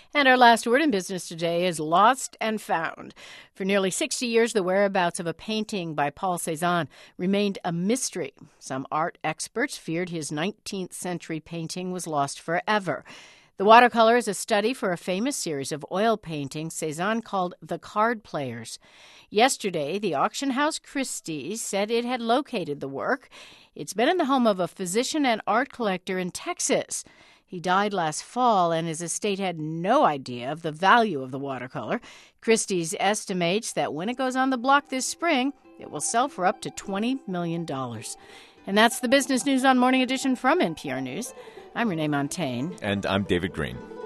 And our last word in business today is lost and found. For nearly 60 years, the whereabouts of a painting by Paul Cézanne remained a mystery. Some art experts feared his 19th century painting was lost forever. The watercolor is a study for a famous series of oil paintings Cézanne called The Card Players. Yesterday, the auction house Christie's said it had located the work. It's been in the home of a physician and art collector in Texas. He died last fall, and his estate had no idea of the value of the watercolor. Christie's estimates that when it goes on the block this spring, it will sell for up to $20 million. And that's the business news on Morning Edition from NPR News. I'm Renee Montagne. And I'm David Green.